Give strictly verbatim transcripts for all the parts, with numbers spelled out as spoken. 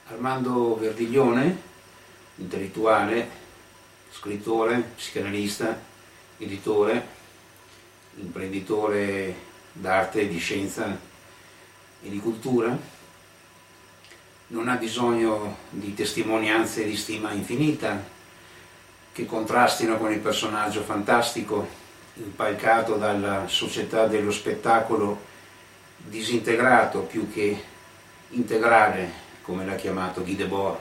Armando Verdiglione, intellettuale, scrittore, psicanalista, editore, imprenditore d'arte, di scienza e di cultura, non ha bisogno di testimonianze di stima infinita che contrastino con il personaggio fantastico impalcato dalla società dello spettacolo disintegrato più che integrale, come l'ha chiamato Guy Debord.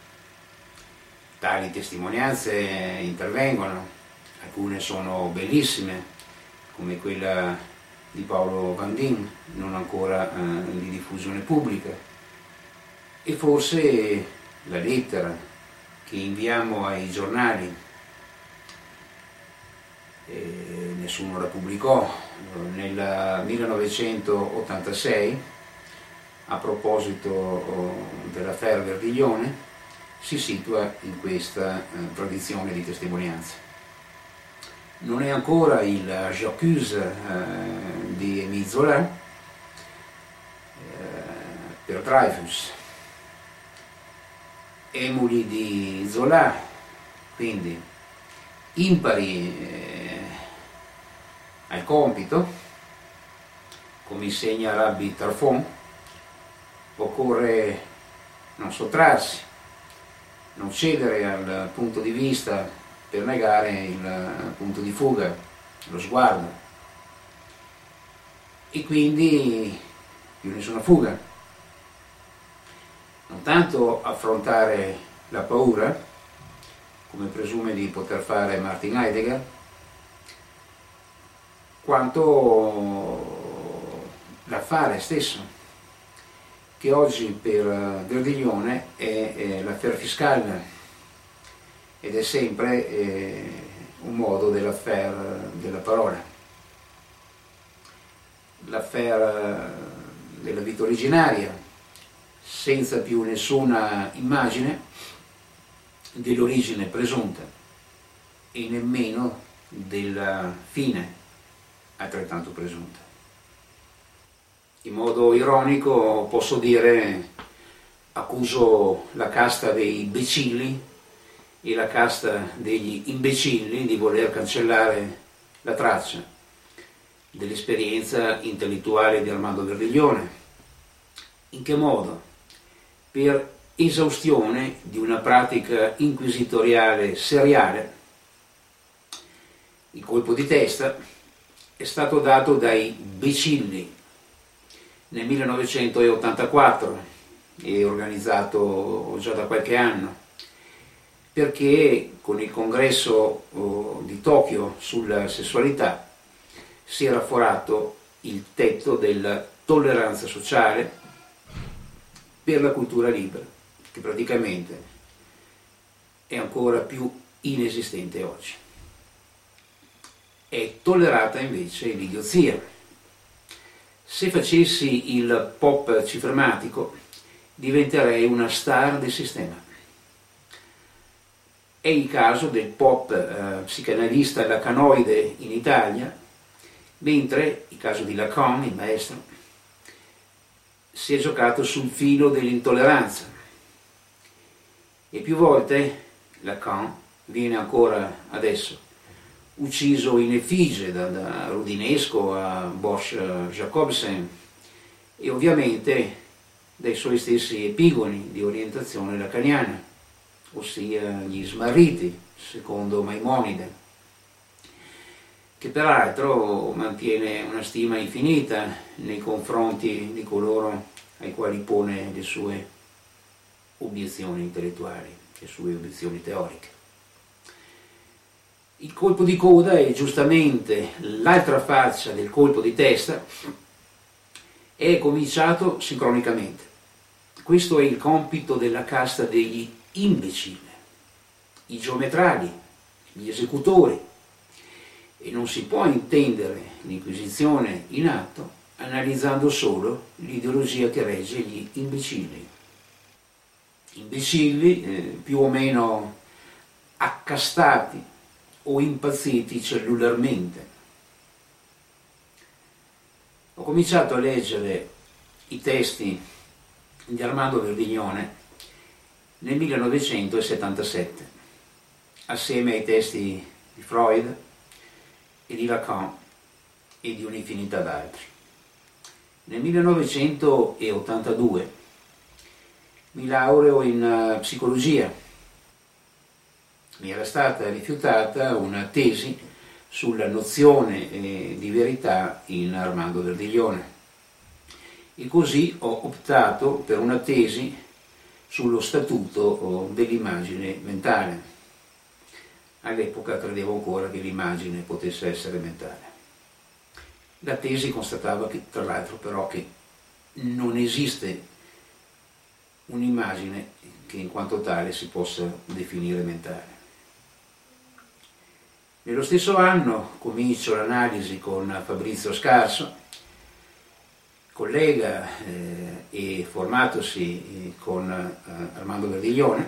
Tali testimonianze intervengono, alcune sono bellissime, come quella di Paolo Van Dien, non ancora eh, di diffusione pubblica, e forse la lettera che inviamo ai giornali, e nessuno la pubblicò, nel millenovecentottantasei, a proposito dell'affaire Verdiglione, si situa in questa eh, tradizione di testimonianza. Non è ancora il J'accuse eh, di Émile Zola eh, per Dreyfus, emuli di Zola, quindi impari eh, al compito, come insegna Rabbi Tarfon. Occorre non sottrarsi, non cedere al punto di vista per negare il punto di fuga, lo sguardo, e quindi più nessuna fuga. Non tanto affrontare la paura, come presume di poter fare Martin Heidegger, quanto l'affare stesso, che oggi per Verdiglione è, è l'affaire fiscale ed è sempre eh, un modo dell'affaire della parola. L'affaire della vita originaria, senza più nessuna immagine dell'origine presunta e nemmeno della fine altrettanto presunta. In modo ironico posso dire: accuso la casta dei becilli e la casta degli imbecilli di voler cancellare la traccia dell'esperienza intellettuale di Armando Verdiglione. In che modo? Per esaustione di una pratica inquisitoriale seriale. Il colpo di testa è stato dato dai becilli nel millenovecentottantaquattro e organizzato già da qualche anno, perché con il congresso oh, di Tokyo sulla sessualità si era forato il tetto della tolleranza sociale per la cultura libera, che praticamente è ancora più inesistente oggi. È tollerata invece l'idiozia. Se facessi il pop cifrematico diventerei una star del sistema. È il caso del pop eh, psicanalista lacanoide in Italia, mentre il caso di Lacan, il maestro, si è giocato sul filo dell'intolleranza. E più volte Lacan viene ancora adesso ucciso in effigie da, da Rudinesco a Bosch Jacobsen e ovviamente dai suoi stessi epigoni di orientazione lacaniana, ossia gli smarriti, secondo Maimonide, che peraltro mantiene una stima infinita nei confronti di coloro ai quali pone le sue obiezioni intellettuali, le sue obiezioni teoriche. Il colpo di coda è giustamente l'altra faccia del colpo di testa, è cominciato sincronicamente. Questo è il compito della casta degli imbecilli, i geometrali, gli esecutori, e non si può intendere l'inquisizione in atto analizzando solo l'ideologia che regge gli imbecilli. Imbecilli eh, più o meno accastati o impazziti cellularmente. Ho cominciato a leggere i testi di Armando Verdiglione nel millenovecentosettantasette, assieme ai testi di Freud e di Lacan e di un'infinità d'altri. Nel millenovecentottantadue mi laureo in psicologia. Mi era stata rifiutata una tesi sulla nozione eh, di verità in Armando Verdiglione e così ho optato per una tesi sullo statuto dell'immagine mentale. All'epoca credevo ancora che l'immagine potesse essere mentale. La tesi constatava che, tra l'altro, però, che non esiste un'immagine che in quanto tale si possa definire mentale. Nello stesso anno comincio l'analisi con Fabrizio Scarso, collega eh, e formatosi con eh, Armando Verdiglione.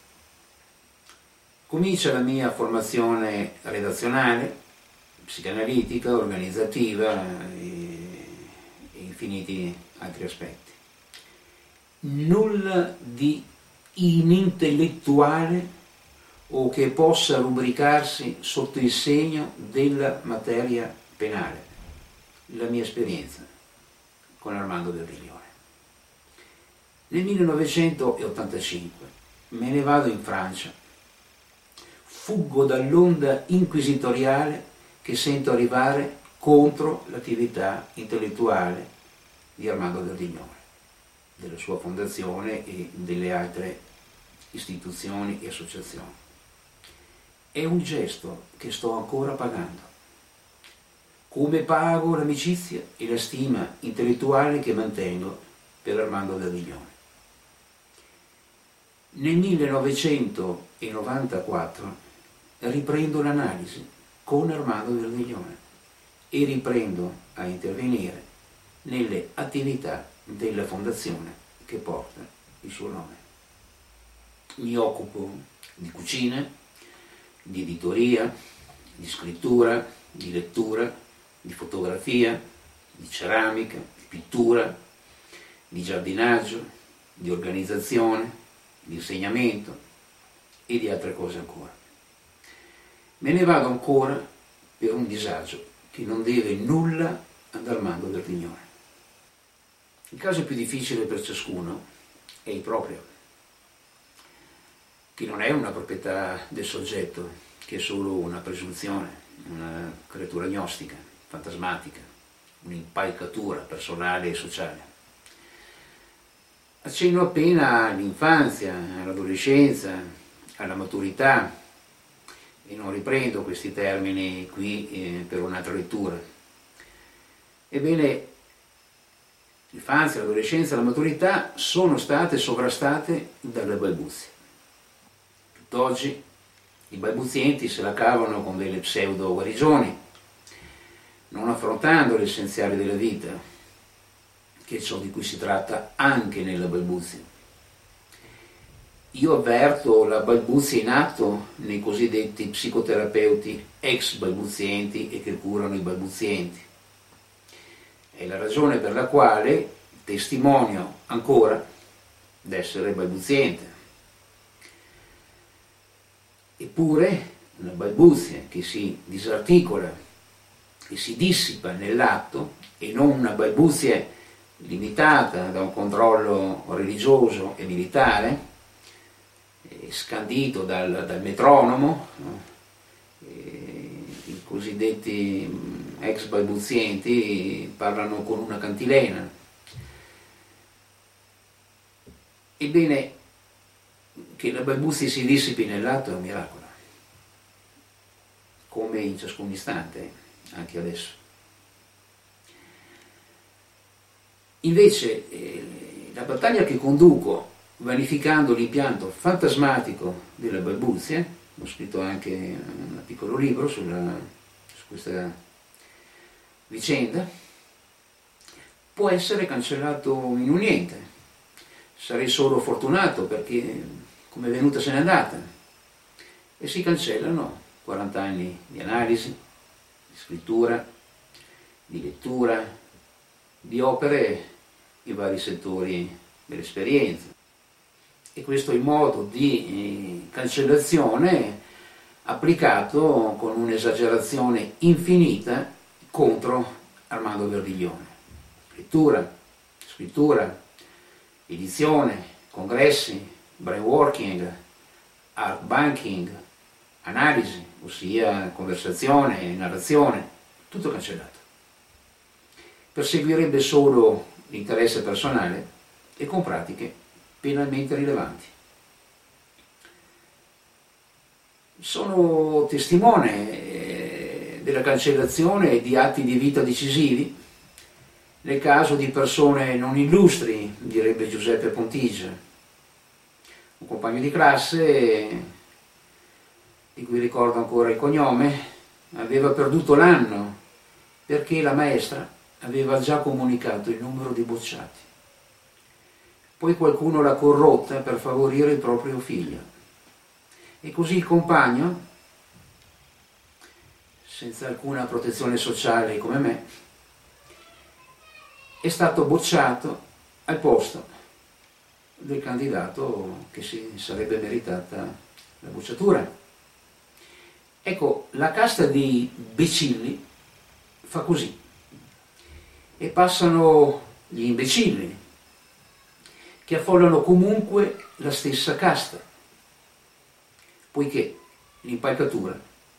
Comincia la mia formazione redazionale, psicanalitica, organizzativa e, e infiniti altri aspetti. Nulla di inintellettuale o che possa rubricarsi sotto il segno della materia penale. La mia esperienza con Armando Verdiglione. Nel millenovecentottantacinque me ne vado in Francia, fuggo dall'onda inquisitoriale che sento arrivare contro l'attività intellettuale di Armando Verdiglione, della sua fondazione e delle altre istituzioni e associazioni. È un gesto che sto ancora pagando. Come pago l'amicizia e la stima intellettuale che mantengo per Armando Verdiglione. Nel millenovecentonovantaquattro riprendo l'analisi con Armando Verdiglione e riprendo a intervenire nelle attività della fondazione che porta il suo nome. Mi occupo di cucina, di editoria, di scrittura, di lettura, di fotografia, di ceramica, di pittura, di giardinaggio, di organizzazione, di insegnamento e di altre cose ancora. Me ne vado ancora per un disagio che non deve nulla ad Armando Verdiglione. Il caso più difficile per ciascuno è il proprio, che non è una proprietà del soggetto, che è solo una presunzione, una creatura gnostica, fantasmatica, un'impalcatura personale e sociale. Accenno appena all'infanzia, all'adolescenza, alla maturità, e non riprendo questi termini qui eh, per un'altra lettura. Ebbene, l'infanzia, l'adolescenza e la maturità sono state sovrastate dalle balbuzie. Tutt'oggi i balbuzienti se la cavano con delle pseudo guarigioni, non affrontando l'essenziale della vita, che è ciò di cui si tratta anche nella balbuzia. Io avverto la balbuzia in atto nei cosiddetti psicoterapeuti ex balbuzienti e che curano i balbuzienti. È la ragione per la quale testimonio ancora d'essere balbuziente. Eppure una balbuzia che si disarticola, che si dissipa nell'atto, e non una balbuzia limitata da un controllo religioso e militare, scandito dal, dal metronomo, no? I cosiddetti ex balbuzienti parlano con una cantilena. Ebbene, che la balbuzia si dissipi nell'atto è un miracolo, come in ciascun istante, anche adesso. Invece, eh, la battaglia che conduco vanificando l'impianto fantasmatico della balbuzia, ho scritto anche un piccolo libro sulla, su questa vicenda, può essere cancellato in un niente. Sarei solo fortunato perché come è venuta se n'è andata, e si cancellano quaranta anni di analisi, di scrittura, di lettura, di opere in vari settori dell'esperienza. E questo è il modo di eh, cancellazione applicato con un'esagerazione infinita contro Armando Verdiglione. Lettura, scrittura, edizione, congressi, brainworking, art banking, analisi, ossia conversazione, narrazione, tutto cancellato. Perseguirebbe solo l'interesse personale e con pratiche penalmente rilevanti. Sono testimone della cancellazione di atti di vita decisivi nel caso di persone non illustri, direbbe Giuseppe Pontigia, un compagno di classe di cui ricordo ancora il cognome, aveva perduto l'anno perché la maestra aveva già comunicato il numero di bocciati. Poi qualcuno l'ha corrotta per favorire il proprio figlio. E così il compagno, senza alcuna protezione sociale come me, è stato bocciato al posto del candidato che si sarebbe meritata la bocciatura. Ecco, la casta di imbecilli fa così, e passano gli imbecilli, che affollano comunque la stessa casta, poiché l'impalcatura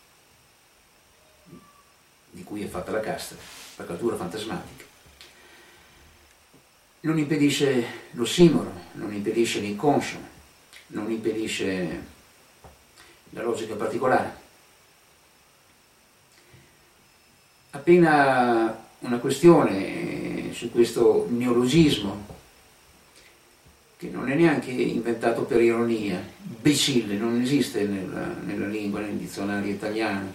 di cui è fatta la casta, impalcatura fantasmatica, non impedisce l'ossimoro, non impedisce l'inconscio, non impedisce la logica particolare. Appena una questione su questo neologismo, che non è neanche inventato per ironia, imbecille, non esiste nella, nella lingua, nel dizionario italiano,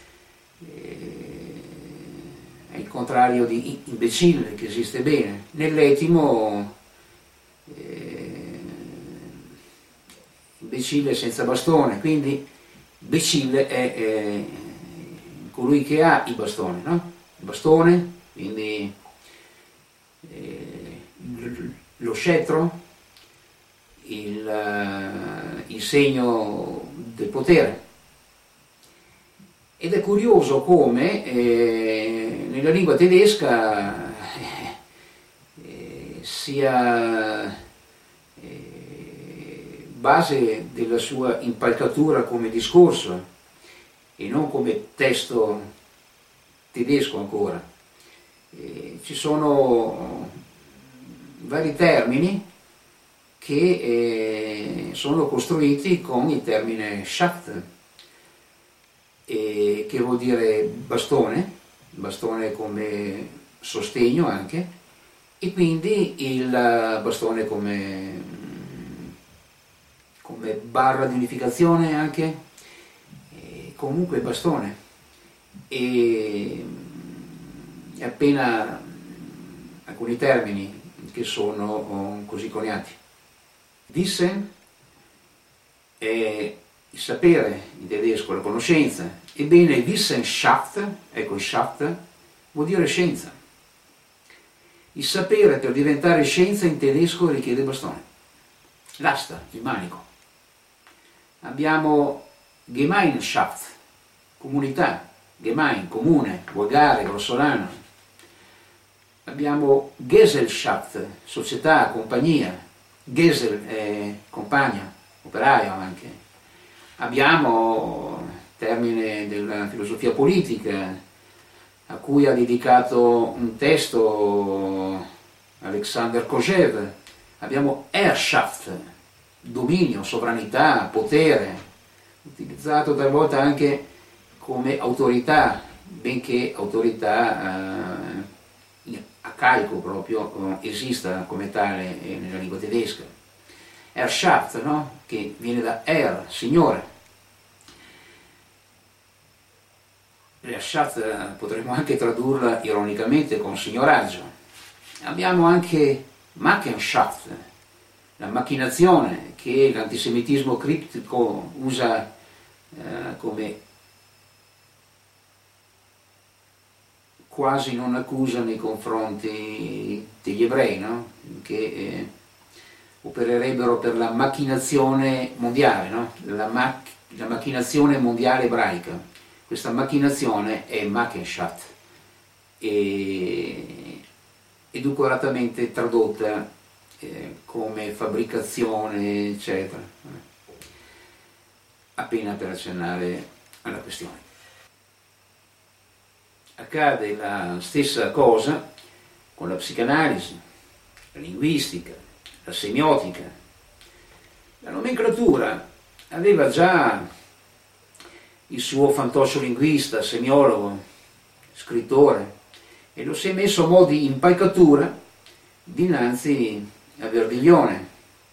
è il contrario di imbecille, che esiste bene. Nell'etimo eh, imbecille senza bastone, quindi imbecille è eh, colui che ha il bastone, no? Il bastone, quindi eh, lo scettro, il, il segno del potere. Ed è curioso come eh, nella lingua tedesca eh, sia eh, base della sua impalcatura come discorso e non come testo tedesco ancora. Eh, ci sono vari termini che eh, sono costruiti con il termine Schaft, eh, che vuol dire bastone, bastone come sostegno anche, e quindi il bastone come, come barra di unificazione anche, eh, comunque bastone. E, e appena alcuni termini che sono oh, così coniati. Wissen è il sapere, in tedesco la conoscenza, ebbene Wissenschaft, ecco il Schaft, vuol dire scienza. Il sapere per diventare scienza in tedesco richiede bastone, l'asta, il manico. Abbiamo Gemeinschaft, comunità, Gemein, comune, volgare, grossolano. Abbiamo Gesellschaft, società, compagnia, Gesell è compagna, operaio anche. Abbiamo termine della filosofia politica a cui ha dedicato un testo Alexander Kojève. Abbiamo Herrschaft, dominio, sovranità, potere, utilizzato talvolta anche come autorità, benché autorità eh, arcaico proprio eh, esista come tale eh, nella lingua tedesca. Herrschaft, no? Che viene da Herr, signore. Herrschaft eh, potremmo anche tradurla ironicamente con signoraggio. Abbiamo anche Machenschaft, la macchinazione che l'antisemitismo criptico usa eh, come quasi non accusa nei confronti degli ebrei, no? Che eh, opererebbero per la macchinazione mondiale, no? la, mac- la macchinazione mondiale ebraica. Questa macchinazione è Machenschaft, e edulcoratamente tradotta eh, come fabbricazione, eccetera, appena per accennare alla questione. Accade la stessa cosa con la psicanalisi, la linguistica, la semiotica. La nomenclatura aveva già il suo fantoccio linguista, semiologo, scrittore, e lo si è messo a mo' di impalcatura dinanzi a Verdiglione.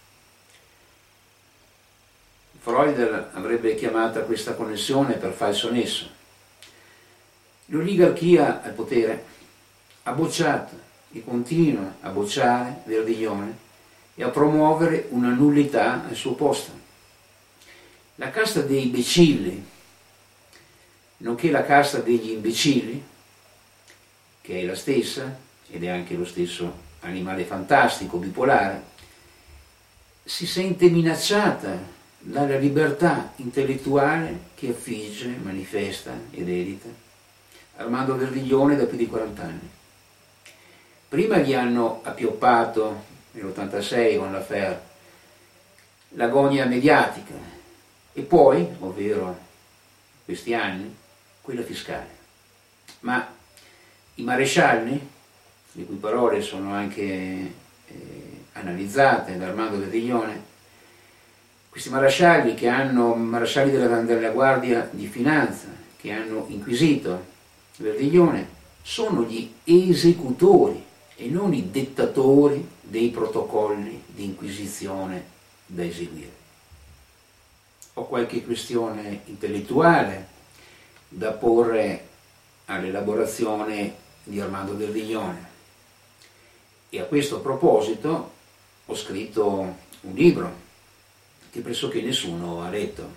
Freud avrebbe chiamata questa connessione per falso nesso. L'oligarchia al potere ha bocciato e continua a bocciare Verdiglione e a promuovere una nullità al suo posto. La casta dei imbecilli, nonché la casta degli imbecilli, che è la stessa, ed è anche lo stesso animale fantastico, bipolare, si sente minacciata dalla libertà intellettuale che affigge, manifesta ed edita Armando Verdiglione da più di quaranta anni. Prima gli hanno appioppato nell'ottantasei con l'affaire l'agonia mediatica e poi, ovvero questi anni, quella fiscale. Ma i marescialli, le cui parole sono anche eh, analizzate da Armando Verdiglione, questi marescialli che hanno, marescialli della, della Guardia di Finanza, che hanno inquisito Verdiglione, sono gli esecutori e non i dettatori dei protocolli di inquisizione da eseguire. Ho qualche questione intellettuale da porre all'elaborazione di Armando Verdiglione e a questo proposito ho scritto un libro che pressoché nessuno ha letto,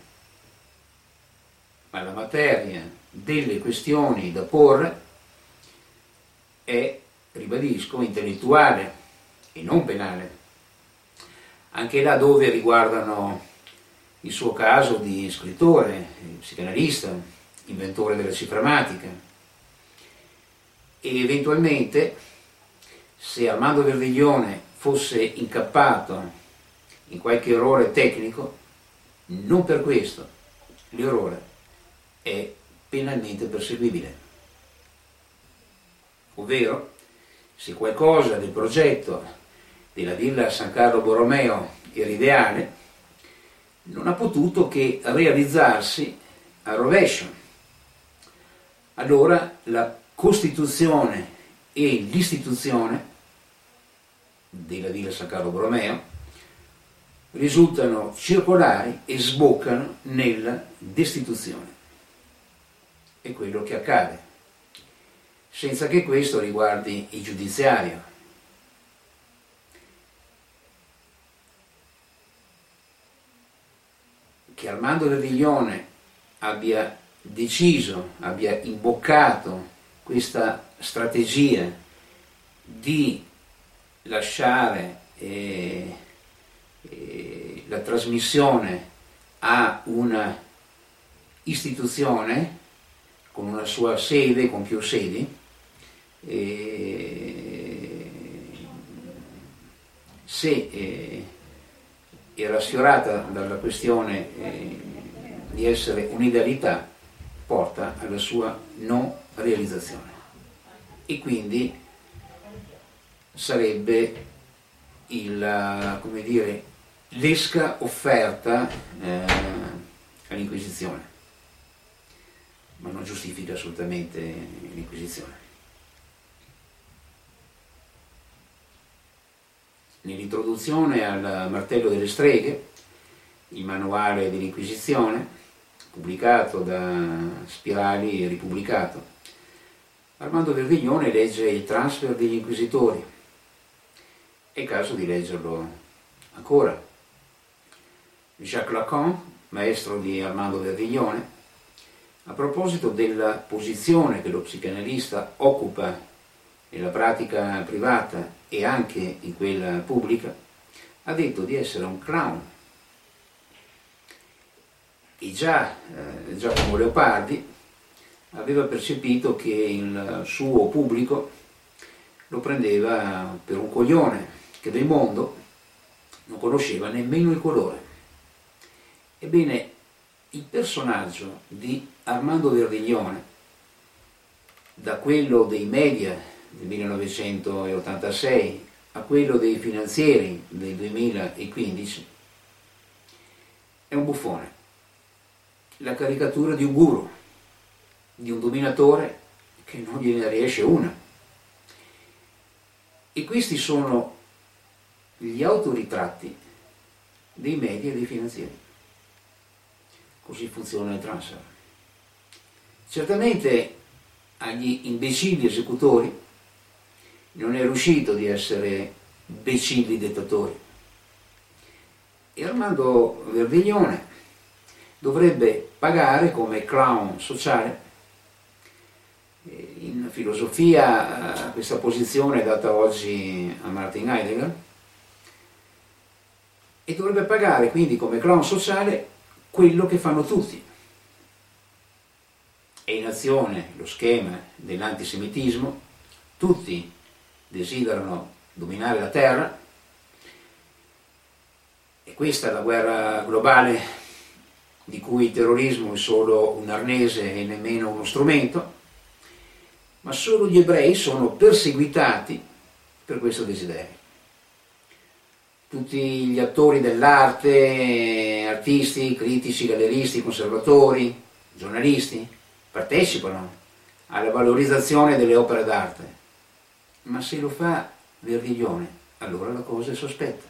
ma la materia delle questioni da porre è, ribadisco, intellettuale e non penale, anche là dove riguardano il suo caso di scrittore, psicanalista, inventore della ciframatica, e eventualmente se Armando Verdiglione fosse incappato in qualche errore tecnico, non per questo l'errore è penalmente perseguibile. Ovvero, se qualcosa del progetto della Villa San Carlo Borromeo era ideale, non ha potuto che realizzarsi a rovescio. Allora la costituzione e l'istituzione della Villa San Carlo Borromeo risultano circolari e sboccano nella destituzione. È quello che accade, senza che questo riguardi il giudiziario. Che Armando Verdiglione abbia deciso, abbia imboccato questa strategia di lasciare eh, eh, la trasmissione a una istituzione con una sua sede, con più sedi, eh, se eh, era sfiorata dalla questione eh, di essere un'idealità, porta alla sua non realizzazione e quindi sarebbe il, come dire, l'esca offerta eh, all'Inquisizione, ma non giustifica assolutamente l'Inquisizione. Nell'introduzione al Martello delle Streghe, il manuale dell'Inquisizione, pubblicato da Spirali e ripubblicato, Armando Verdiglione legge il transfer degli inquisitori. È il caso di leggerlo ancora. Jacques Lacan, maestro di Armando Verdiglione, a proposito della posizione che lo psicanalista occupa nella pratica privata e anche in quella pubblica, ha detto di essere un clown. E già eh, Giacomo Leopardi aveva percepito che il suo pubblico lo prendeva per un coglione che del mondo non conosceva nemmeno il colore. Ebbene, il personaggio di Armando Verdiglione, da quello dei media del millenovecentottantasei a quello dei finanzieri del duemilaquindici, è un buffone, la caricatura di un guru, di un dominatore che non gliene riesce una. E questi sono gli autoritratti dei media e dei finanzieri. Così funziona il transfer. Certamente agli imbecilli esecutori non è riuscito di essere becilli dettatori. E Armando Verdiglione dovrebbe pagare come clown sociale. In filosofia questa posizione è data oggi a Martin Heidegger, e dovrebbe pagare quindi come clown sociale quello che fanno tutti. È in azione lo schema dell'antisemitismo, tutti desiderano dominare la terra, e questa è la guerra globale di cui il terrorismo è solo un arnese e nemmeno uno strumento, ma solo gli ebrei sono perseguitati per questo desiderio. Tutti gli attori dell'arte, artisti, critici, galleristi, conservatori, giornalisti, partecipano alla valorizzazione delle opere d'arte, ma se lo fa Verdiglione, allora la cosa è sospetta.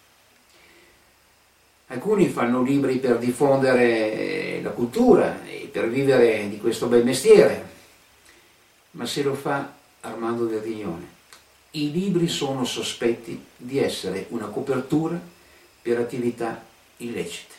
Alcuni fanno libri per diffondere la cultura e per vivere di questo bel mestiere, ma se lo fa Armando Verdiglione, i libri sono sospetti di essere una copertura per attività illecite.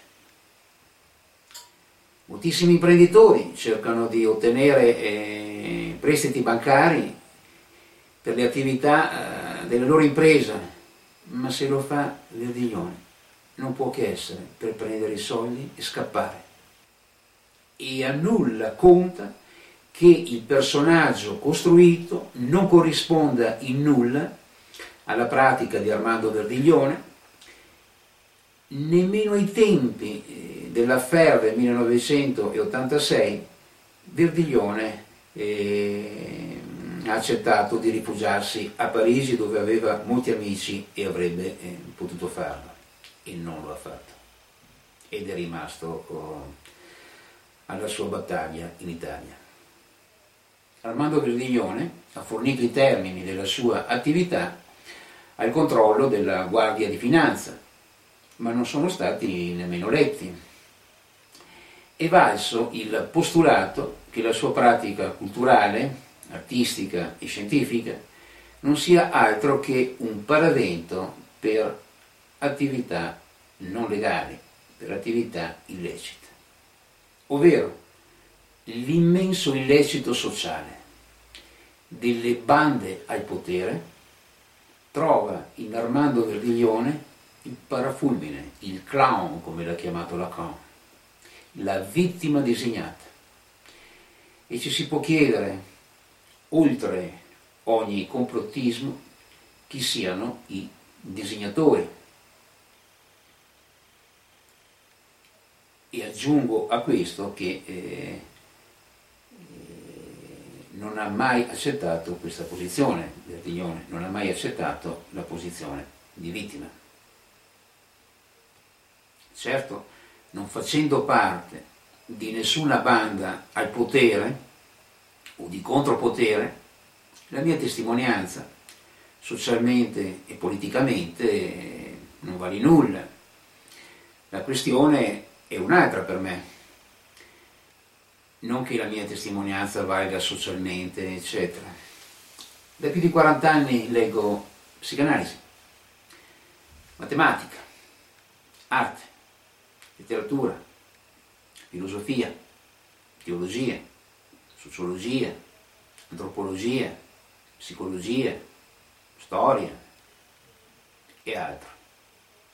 Moltissimi imprenditori cercano di ottenere eh, prestiti bancari per le attività eh, della loro impresa, ma se lo fa Verdiglione non può che essere per prendere i soldi e scappare. E a nulla conta che il personaggio costruito non corrisponda in nulla alla pratica di Armando Verdiglione, nemmeno ai tempi dell'affaire del millenovecentottantasei Verdiglione eh, ha accettato di rifugiarsi a Parigi, dove aveva molti amici e avrebbe eh, potuto farlo, e non lo ha fatto, ed è rimasto oh, alla sua battaglia in Italia. Armando Verdiglione ha fornito i termini della sua attività al controllo della Guardia di Finanza, ma non sono stati nemmeno letti. È valso il postulato che la sua pratica culturale, artistica e scientifica non sia altro che un paravento per attività non legali, per attività illecite, ovvero l'immenso illecito sociale delle bande al potere trova in Armando Verdiglione il parafulmine, il clown, come l'ha chiamato Lacan, la vittima disegnata. E ci si può chiedere, oltre ogni complottismo, chi siano i disegnatori. E aggiungo a questo che eh, non ha mai accettato questa posizione, Verdiglione non ha mai accettato la posizione di vittima. Certo, non facendo parte di nessuna banda al potere o di contropotere, la mia testimonianza socialmente e politicamente non vale nulla. La questione è un'altra per me. Non che la mia testimonianza valga socialmente, eccetera. Da più di quaranta anni leggo psicanalisi, matematica, arte, letteratura, filosofia, teologia, sociologia, antropologia, psicologia, storia e altro.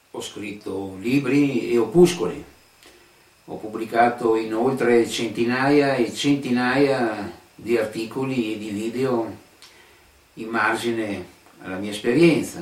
ho scritto libri e opuscoli, ho pubblicato inoltre centinaia e centinaia di articoli e di video in margine alla mia esperienza.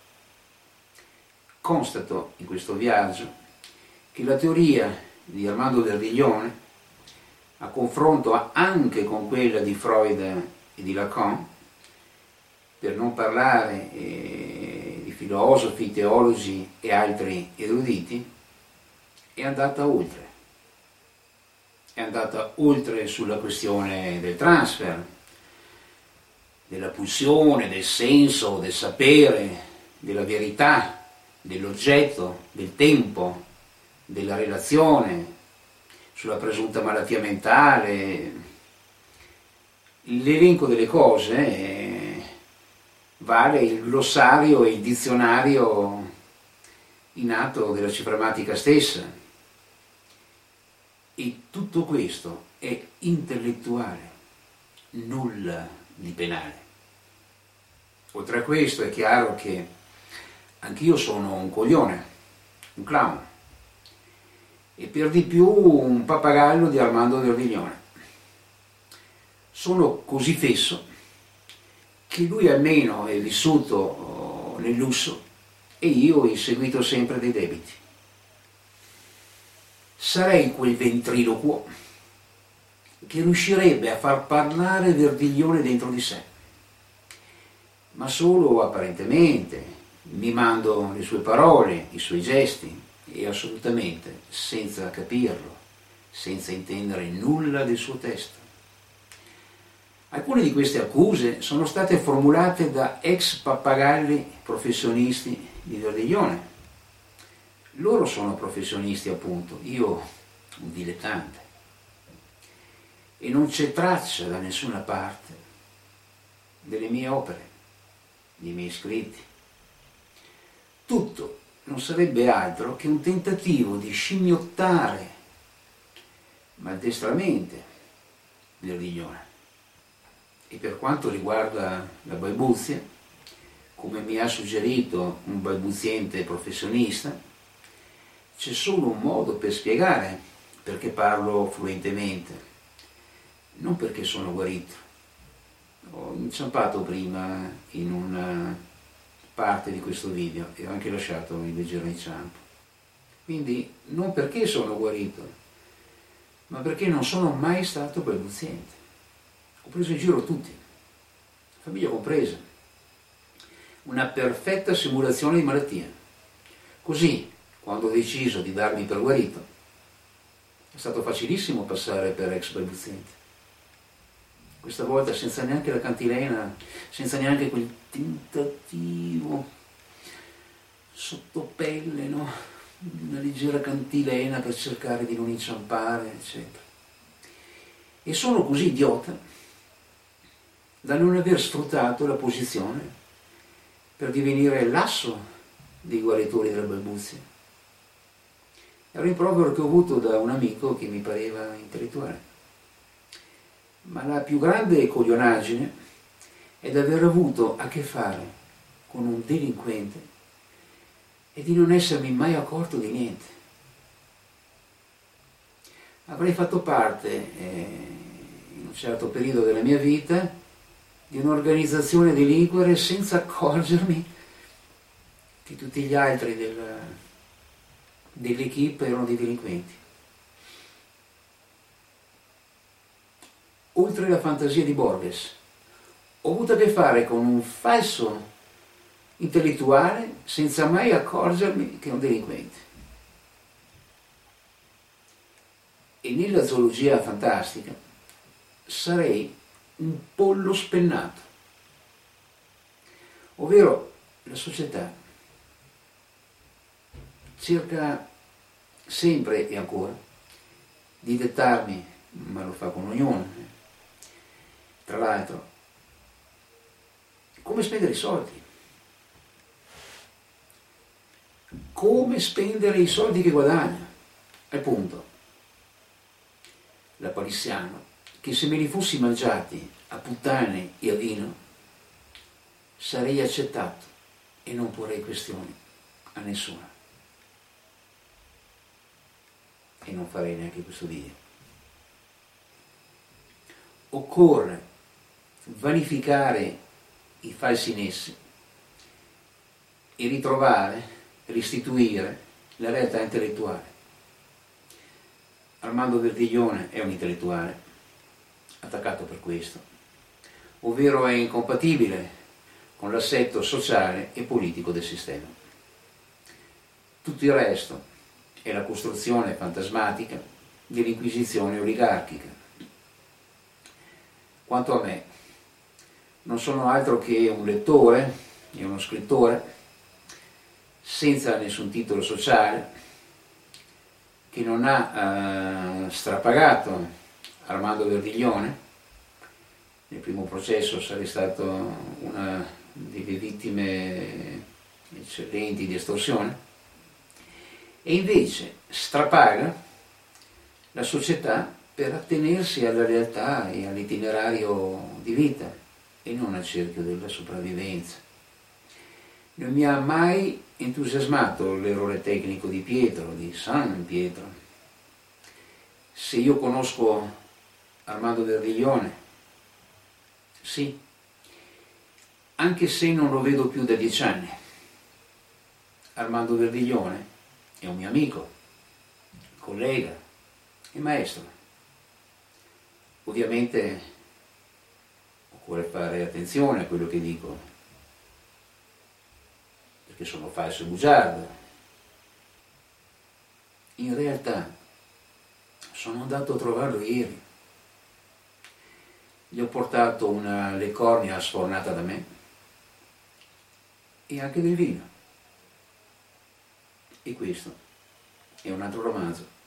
Constato in questo viaggio che la teoria di Armando Verdiglione, a confronto anche con quella di Freud e di Lacan, per non parlare eh, di filosofi, teologi e altri eruditi, è andata oltre. È andata oltre sulla questione del transfer, della pulsione, del senso, del sapere, della verità, dell'oggetto, del tempo, della relazione, sulla presunta malattia mentale. L'elenco delle cose eh, vale il glossario e il dizionario in atto della ciframatica stessa. E tutto questo è intellettuale, nulla di penale. Oltre a questo è chiaro che anch'io sono un coglione, un clown, e per di più un pappagallo di Armando Verdiglione. Sono così fesso che lui almeno è vissuto nel lusso e io ho inseguito sempre dei debiti. Sarei quel ventriloquo che riuscirebbe a far parlare Verdiglione dentro di sé, ma solo apparentemente, mimando le sue parole, i suoi gesti, e assolutamente senza capirlo, senza intendere nulla del suo testo. Alcune di queste accuse sono state formulate da ex pappagalli professionisti di Verdiglione. Loro sono professionisti, appunto, io un dilettante. E non c'è traccia da nessuna parte delle mie opere, dei miei scritti. Tutto non sarebbe altro che un tentativo di scimmiottare maldestramente Verdiglione. E per quanto riguarda la balbuzia, come mi ha suggerito un balbuziente professionista, c'è solo un modo per spiegare perché parlo fluentemente, non perché sono guarito. Ho inciampato prima in una parte di questo video e ho anche lasciato il leggero inciampo. Quindi non perché sono guarito, ma perché non sono mai stato balbuziente. Ho preso in giro tutti, famiglia compresa, una perfetta simulazione di malattia. Così, quando ho deciso di darmi per guarito, è stato facilissimo passare per ex balbuziente. Questa volta senza neanche la cantilena, senza neanche quel tentativo sottopelle, no? Una leggera cantilena per cercare di non inciampare, eccetera. E sono così idiota da non aver sfruttato la posizione per divenire l'asso dei guaritori della balbuzia. È un rimprovero che ho avuto da un amico che mi pareva intellettuale. Ma la più grande coglionaggine è di aver avuto a che fare con un delinquente e di non essermi mai accorto di niente. Avrei fatto parte, eh, in un certo periodo della mia vita, di un'organizzazione delinquere senza accorgermi che tutti gli altri del, dell'equipe erano dei delinquenti. Oltre la fantasia di Borges, ho avuto a che fare con un falso intellettuale senza mai accorgermi che è un delinquente. E nella zoologia fantastica sarei un pollo spennato, ovvero la società cerca sempre e ancora di dettarmi, ma lo fa con ognuno, tra l'altro, come spendere i soldi, come spendere i soldi che guadagna, al punto, la palissiano, che se me li fossi mangiati a puttane e a vino, sarei accettato e non porrei questioni a nessuno. e non farei neanche questo video. Occorre vanificare i falsi nessi e ritrovare, restituire la realtà intellettuale. Armando Verdiglione è un intellettuale, attaccato per questo, ovvero è incompatibile con l'assetto sociale e politico del sistema. Tutto il resto è la costruzione fantasmatica dell'inquisizione oligarchica. Quanto a me, non sono altro che un lettore e uno scrittore senza nessun titolo sociale, che non ha eh, strapagato Armando Verdiglione. Nel primo processo sarei stato una delle vittime eccellenti di estorsione, e invece strapaga la società per attenersi alla realtà e all'itinerario di vita e non al cerchio della sopravvivenza. Non mi ha mai entusiasmato l'errore tecnico di Pietro, di San Pietro. Se io conosco Armando Verdiglione, sì, anche se non lo vedo più da dieci anni. Armando Verdiglione è un mio amico, collega e maestro. Ovviamente occorre fare attenzione a quello che dico, perché sono falso e bugiardo. In realtà sono andato a trovarlo ieri. Gli ho portato una lecornia sfornata da me e anche del vino. E questo è un altro romanzo.